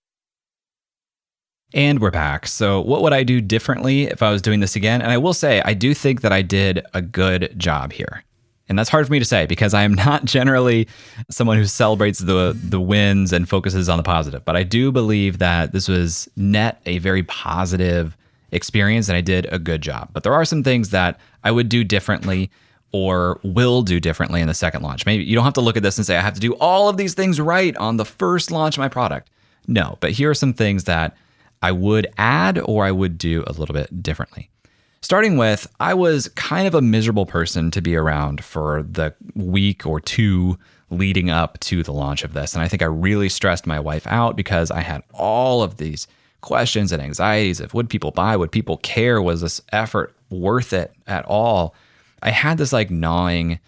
And we're back. So what would I do differently if I was doing this again? And I will say, I do think that I did a good job here. And that's hard for me to say because I am not generally someone who celebrates the wins and focuses on the positive. But I do believe that this was net a very positive experience and I did a good job. But there are some things that I would do differently or will do differently in the second launch. Maybe you don't have to look at this and say, I have to do all of these things right on the first launch of my product. No, but here are some things that I would add or I would do a little bit differently. Starting with, I was kind of a miserable person to be around for the week or two leading up to the launch of this. And I think I really stressed my wife out because I had all of these questions and anxieties of would people buy, would people care, was this effort worth it at all? I had this like gnawing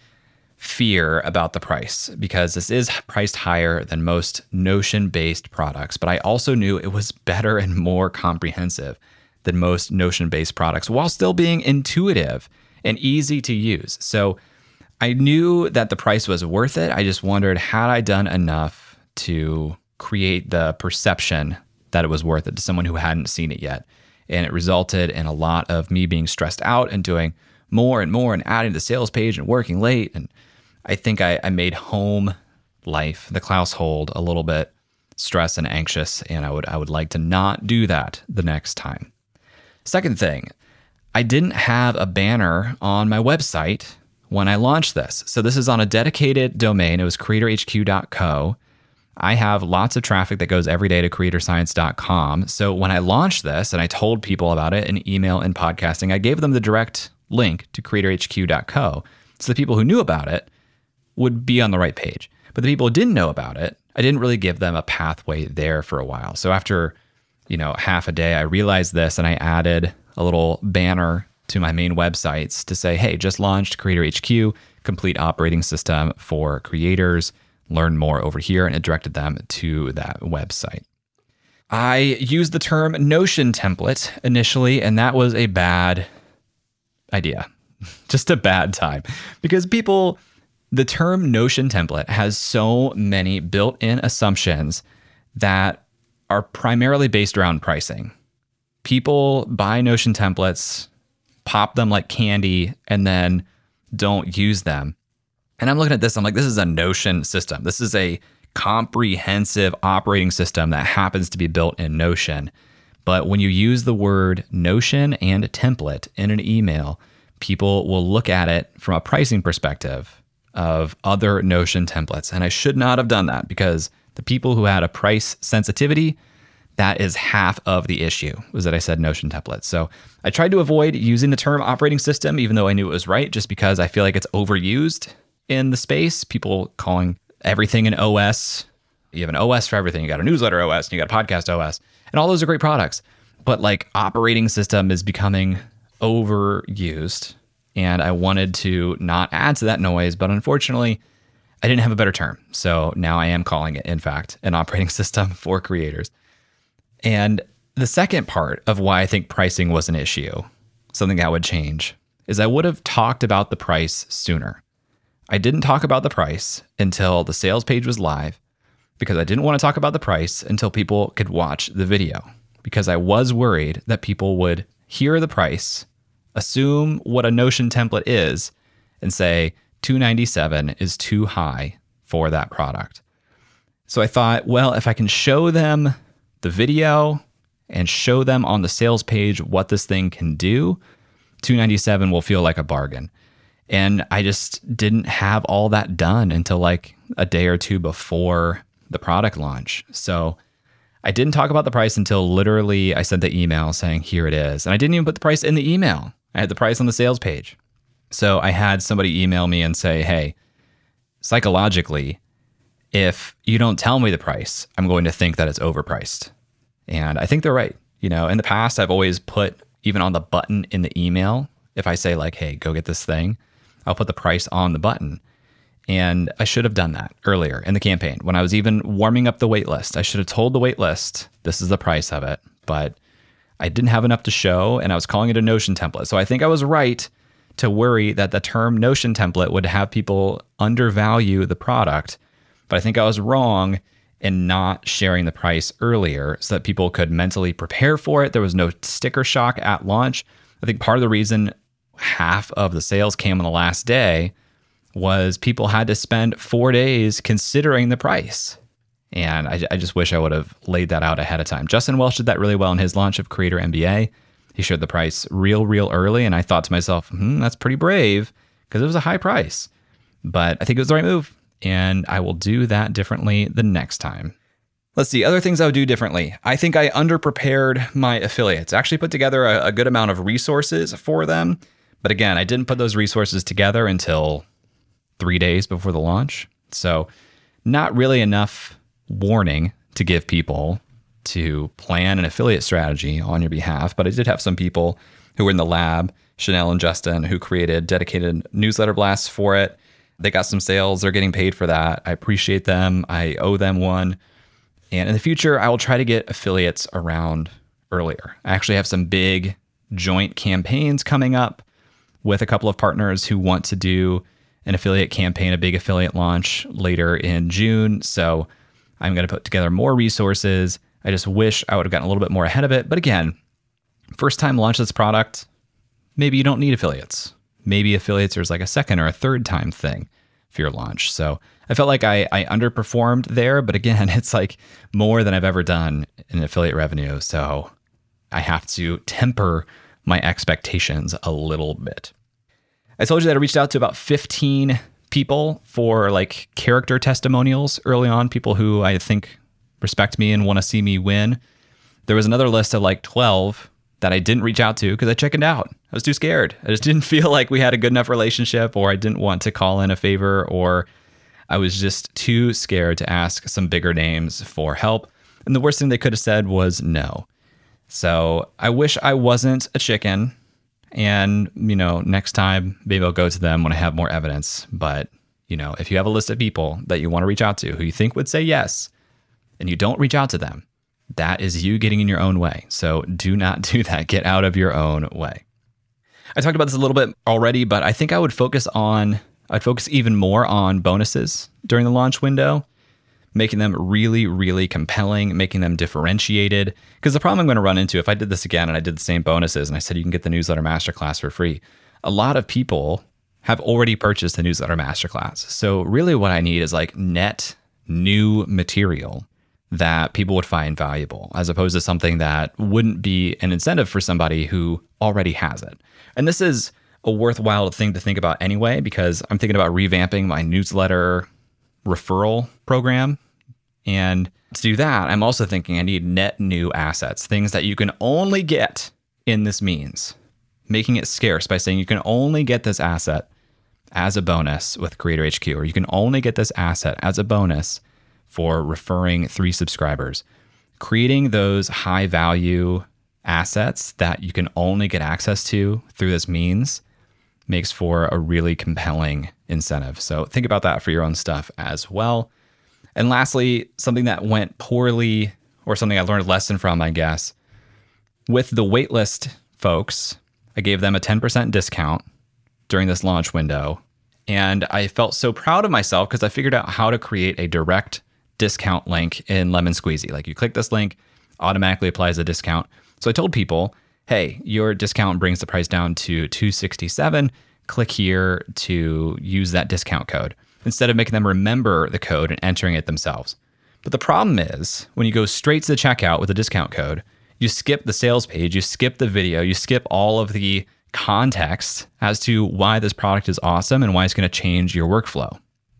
fear about the price because this is priced higher than most Notion-based products, but I also knew it was better and more comprehensive than most Notion-based products while still being intuitive and easy to use. So I knew that the price was worth it. I just wondered, had I done enough to create the perception that it was worth it to someone who hadn't seen it yet? And it resulted in a lot of me being stressed out and doing more and more and adding to the sales page and working late. And I think I made home life, the Klaushold, a little bit stressed and anxious, and I would like to not do that the next time. Second thing, I didn't have a banner on my website when I launched this. So this is on a dedicated domain. It was creatorhq.co. I have lots of traffic that goes every day to creatorscience.com. So when I launched this and I told people about it in email and podcasting, I gave them the direct link to creatorhq.co. So the people who knew about it would be on the right page. But the people who didn't know about it, I didn't really give them a pathway there for a while. So after, half a day, I realized this and I added a little banner to my main websites to say, hey, just launched Creator HQ, complete operating system for creators. Learn more over here, and it directed them to that website. I used the term Notion template initially, and that was a bad idea. Just a bad time. Because the term Notion template has so many built-in assumptions that are primarily based around pricing. People buy Notion templates, pop them like candy, and then don't use them. And I'm looking at this, I'm like, this is a Notion system. This is a comprehensive operating system that happens to be built in Notion. But when you use the word Notion and template in an email, people will look at it from a pricing perspective of other Notion templates. And I should not have done that because the people who had a price sensitivity, that is half of the issue, was that I said Notion templates. So I tried to avoid using the term operating system, even though I knew it was right, just because I feel like it's overused in the space. People calling everything an OS. You have an OS for everything. You got a newsletter OS and you got a podcast OS, and all those are great products. But like operating system is becoming overused, and I wanted to not add to that noise, but unfortunately, I didn't have a better term. So now I am calling it, in fact, an operating system for creators. And the second part of why I think pricing was an issue, something that would change, is I would have talked about the price sooner. I didn't talk about the price until the sales page was live because I didn't want to talk about the price until people could watch the video, because I was worried that people would hear the price, assume what a Notion template is, and say $297 is too high for that product. So I thought, well, if I can show them the video and show them on the sales page what this thing can do, $297 will feel like a bargain. And I just didn't have all that done until like a day or two before the product launch. So I didn't talk about the price until literally I sent the email saying, here it is. And I didn't even put the price in the email. I had the price on the sales page. So I had somebody email me and say, hey, psychologically, if you don't tell me the price, I'm going to think that it's overpriced. And I think they're right. In the past, I've always put even on the button in the email, if I say like, hey, go get this thing, I'll put the price on the button. And I should have done that earlier in the campaign. When I was even warming up the wait list, I should have told the wait list, this is the price of it. But I didn't have enough to show, and I was calling it a Notion template. So I think I was right to worry that the term Notion template would have people undervalue the product. But I think I was wrong in not sharing the price earlier so that people could mentally prepare for it. There was no sticker shock at launch. I think part of the reason half of the sales came on the last day was people had to spend 4 days considering the price. And I just wish I would have laid that out ahead of time. Justin Welsh did that really well in his launch of Creator MBA. He shared the price real early. And I thought to myself, that's pretty brave because it was a high price. But I think it was the right move. And I will do that differently the next time. Let's see, other things I would do differently. I think I underprepared my affiliates. I actually put together a good amount of resources for them. But again, I didn't put those resources together until 3 days before the launch. So not really enough warning to give people to plan an affiliate strategy on your behalf. But I did have some people who were in the lab, Chanel and Justin, who created dedicated newsletter blasts for it. They got some sales. They're getting paid for that. I appreciate them. I owe them one. And in the future, I will try to get affiliates around earlier. I actually have some big joint campaigns coming up with a couple of partners who want to do an affiliate campaign, a big affiliate launch later in June. So I'm going to put together more resources. I just wish I would have gotten a little bit more ahead of it. But again, first time launch this product, maybe you don't need affiliates. Maybe affiliates are like a second or a third time thing for your launch. So I felt like I underperformed there. But again, it's like more than I've ever done in affiliate revenue. So I have to temper my expectations a little bit. I told you that I reached out to about 15 people for like character testimonials early on, people who I think respect me and want to see me win. There was another list of like 12 that I didn't reach out to because I chickened out. I was too scared. I just didn't feel like we had a good enough relationship, or I didn't want to call in a favor, or I was just too scared to ask some bigger names for help. And the worst thing they could have said was no. So I wish I wasn't a chicken. And, next time, maybe I'll go to them when I have more evidence. But, if you have a list of people that you want to reach out to who you think would say yes, and you don't reach out to them, that is you getting in your own way. So do not do that. Get out of your own way. I talked about this a little bit already, but I think I'd focus even more on bonuses during the launch window, making them really compelling, making them differentiated. Because the problem I'm going to run into if I did this again and I did the same bonuses and I said you can get the newsletter masterclass for free, a lot of people have already purchased the newsletter masterclass. So really what I need is like net new material that people would find valuable, as opposed to something that wouldn't be an incentive for somebody who already has it. And this is a worthwhile thing to think about anyway, because I'm thinking about revamping my newsletter referral program. And to do that, I'm also thinking I need net new assets, things that you can only get in this means, making it scarce by saying you can only get this asset as a bonus with Creator HQ, or you can only get this asset as a bonus for referring 3 subscribers. Creating those high value assets that you can only get access to through this means makes for a really compelling incentive. So think about that for your own stuff as well. And lastly, something that went poorly, or something I learned a lesson from, I guess, with the waitlist folks, I gave them a 10% discount during this launch window. And I felt so proud of myself because I figured out how to create a direct discount link in Lemon Squeezy. Like you click this link, automatically applies a discount. So I told people, hey, your discount brings the price down to $267. Click here to use that discount code, instead of making them remember the code and entering it themselves. But the problem is when you go straight to the checkout with a discount code, you skip the sales page, you skip the video, you skip all of the context as to why this product is awesome and why it's going to change your workflow.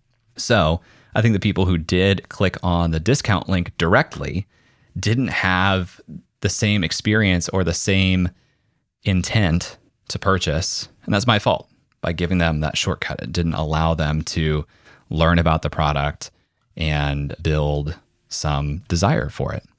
So I think the people who did click on the discount link directly didn't have the same experience or the same intent to purchase. And that's my fault. By giving them that shortcut, it didn't allow them to learn about the product and build some desire for it.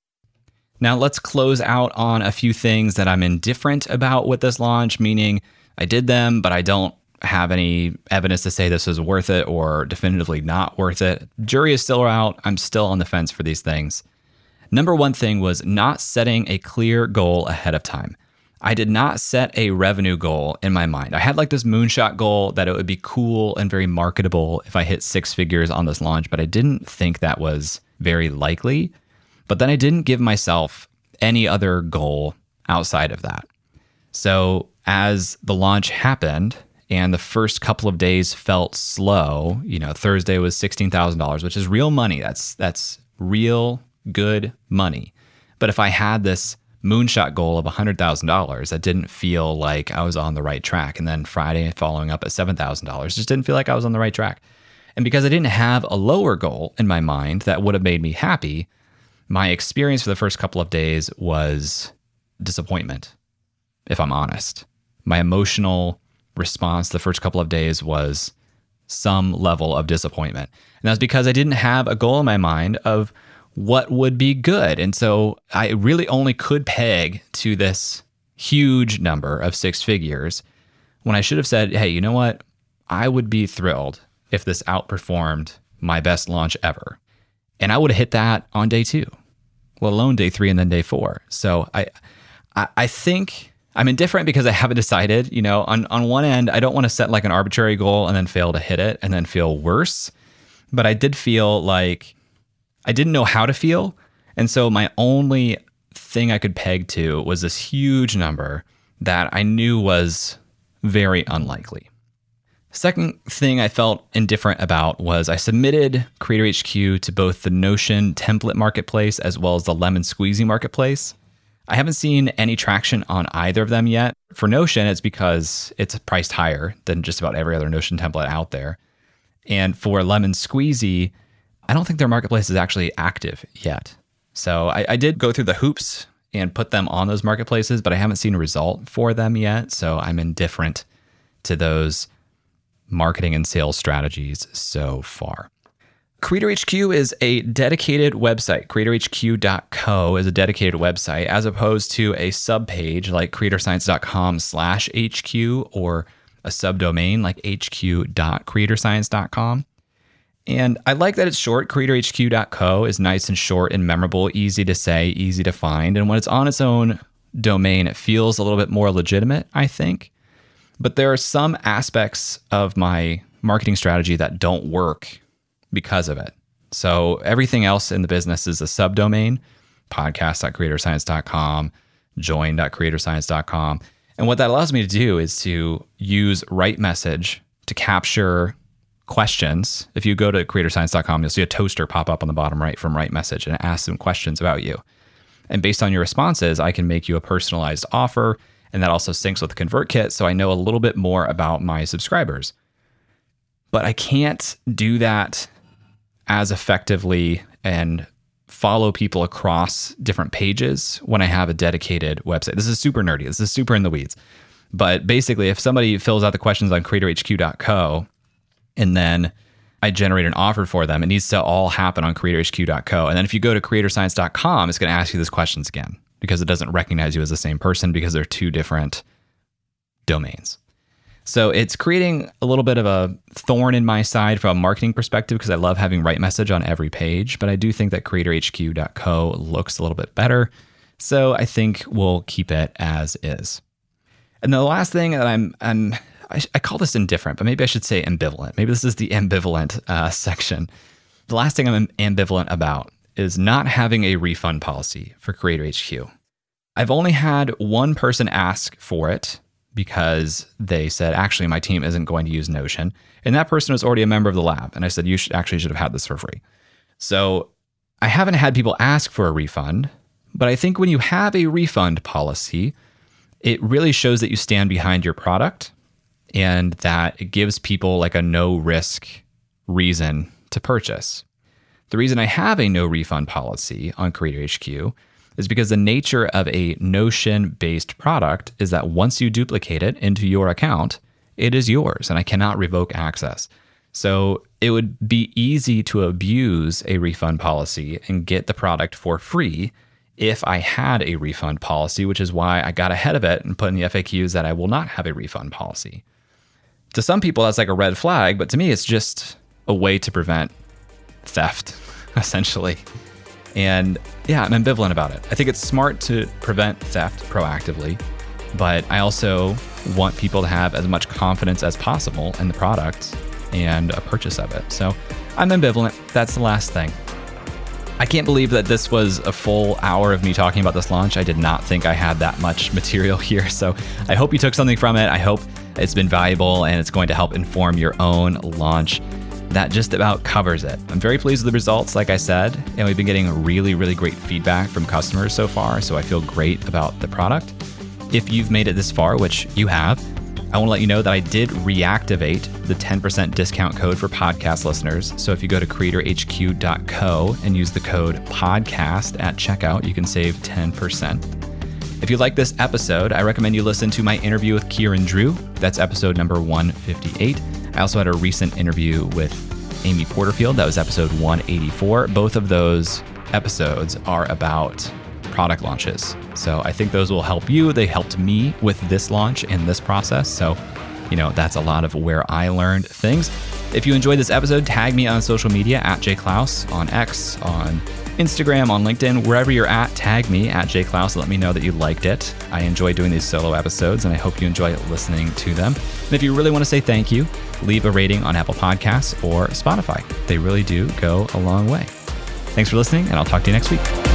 Now let's close out on a few things that I'm indifferent about with this launch, meaning I did them, but I don't have any evidence to say this is worth it or definitively not worth it. Jury is still out. I'm still on the fence for these things. Number one thing was not setting a clear goal ahead of time. I did not set a revenue goal in my mind. I had like this moonshot goal that it would be cool and very marketable if I hit 6 figures on this launch, but I didn't think that was very likely. But then I didn't give myself any other goal outside of that. So as the launch happened and the first couple of days felt slow, Thursday was $16,000, which is real money. That's real good money. But if I had this moonshot goal of $100,000, that didn't feel like I was on the right track. And then Friday following up at $7,000 just didn't feel like I was on the right track. And because I didn't have a lower goal in my mind that would have made me happy, my experience for the first couple of days was disappointment, if I'm honest. My emotional response the first couple of days was some level of disappointment. And that's because I didn't have a goal in my mind of what would be good. And so I really only could peg to this huge number of 6 figures when I should have said, hey, you know what? I would be thrilled if this outperformed my best launch ever. And I would have hit that on day 2, let alone day 3 and then day 4. So I think I'm indifferent because I haven't decided. On one end, I don't want to set like an arbitrary goal and then fail to hit it and then feel worse. But I did feel like I didn't know how to feel. And so my only thing I could peg to was this huge number that I knew was very unlikely. Second thing I felt indifferent about was I submitted Creator HQ to both the Notion template marketplace as well as the Lemon Squeezy marketplace. I haven't seen any traction on either of them yet. For Notion, it's because it's priced higher than just about every other Notion template out there. And for Lemon Squeezy, I don't think their marketplace is actually active yet. So I did go through the hoops and put them on those marketplaces, but I haven't seen a result for them yet. So I'm indifferent to those marketing and sales strategies so far. Creator HQ is a dedicated website. CreatorHQ.co is a dedicated website as opposed to a subpage like creatorscience.com/HQ or a subdomain like hq.creatorscience.com. And I like that it's short. CreatorHQ.co is nice and short and memorable, easy to say, easy to find. And when it's on its own domain, it feels a little bit more legitimate, I think. But there are some aspects of my marketing strategy that don't work because of it. So everything else in the business is a subdomain, podcast.creatorscience.com, join.creatorscience.com. And what that allows me to do is to use RightMessage to capture questions. If you go to creatorscience.com, you'll see a toaster pop up on the bottom right from RightMessage and it asks some questions about you. And based on your responses, I can make you a personalized offer. And that also syncs with ConvertKit, so I know a little bit more about my subscribers. But I can't do that as effectively and follow people across different pages when I have a dedicated website. This is super nerdy. This is super in the weeds. But basically, if somebody fills out the questions on creatorhq.co and then I generate an offer for them, it needs to all happen on creatorhq.co. And then if you go to creatorscience.com, it's going to ask you these questions again because it doesn't recognize you as the same person because they're 2 different domains. So it's creating a little bit of a thorn in my side from a marketing perspective because I love having RightMessage on every page, but I do think that creatorhq.co looks a little bit better. So I think we'll keep it as is. And the last thing that I call this indifferent, but maybe I should say ambivalent. Maybe this is the ambivalent section. The last thing I'm ambivalent about is not having a refund policy for Creator HQ. I've only had one person ask for it because they said, actually, my team isn't going to use Notion. And that person was already a member of the lab. And I said, you should have had this for free. So I haven't had people ask for a refund, but I think when you have a refund policy, it really shows that you stand behind your product and that it gives people like a no risk reason to purchase. The reason I have a no refund policy on Creator HQ is because the nature of a Notion-based product is that once you duplicate it into your account, it is yours and I cannot revoke access. So it would be easy to abuse a refund policy and get the product for free if I had a refund policy, which is why I got ahead of it and put in the FAQs that I will not have a refund policy. To some people, that's like a red flag, but to me, it's just a way to prevent theft, essentially. And yeah, I'm ambivalent about it. I think it's smart to prevent theft proactively, but I also want people to have as much confidence as possible in the product and a purchase of it. So I'm ambivalent. That's the last thing. I can't believe that this was a full hour of me talking about this launch. I did not think I had that much material here. So I hope you took something from it. I hope it's been valuable and it's going to help inform your own launch. That just about covers it. I'm very pleased with the results, like I said, and we've been getting really, really great feedback from customers so far. So I feel great about the product. If you've made it this far, which you have, I want to let you know that I did reactivate the 10% discount code for podcast listeners. So if you go to creatorhq.co and use the code podcast at checkout, you can save 10%. If you like this episode, I recommend you listen to my interview with Kieran Drew. That's episode number 158. I also had a recent interview with Amy Porterfield. That was episode 184. Both of those episodes are about product launches. So I think those will help you. They helped me with this launch and this process. So, that's a lot of where I learned things. If you enjoyed this episode, tag me on social media at jklaus, on X, on Instagram, on LinkedIn, wherever you're at, tag me at jklaus. Let me know that you liked it. I enjoy doing these solo episodes and I hope you enjoy listening to them. And if you really want to say thank you, leave a rating on Apple Podcasts or Spotify. They really do go a long way. Thanks for listening, and I'll talk to you next week.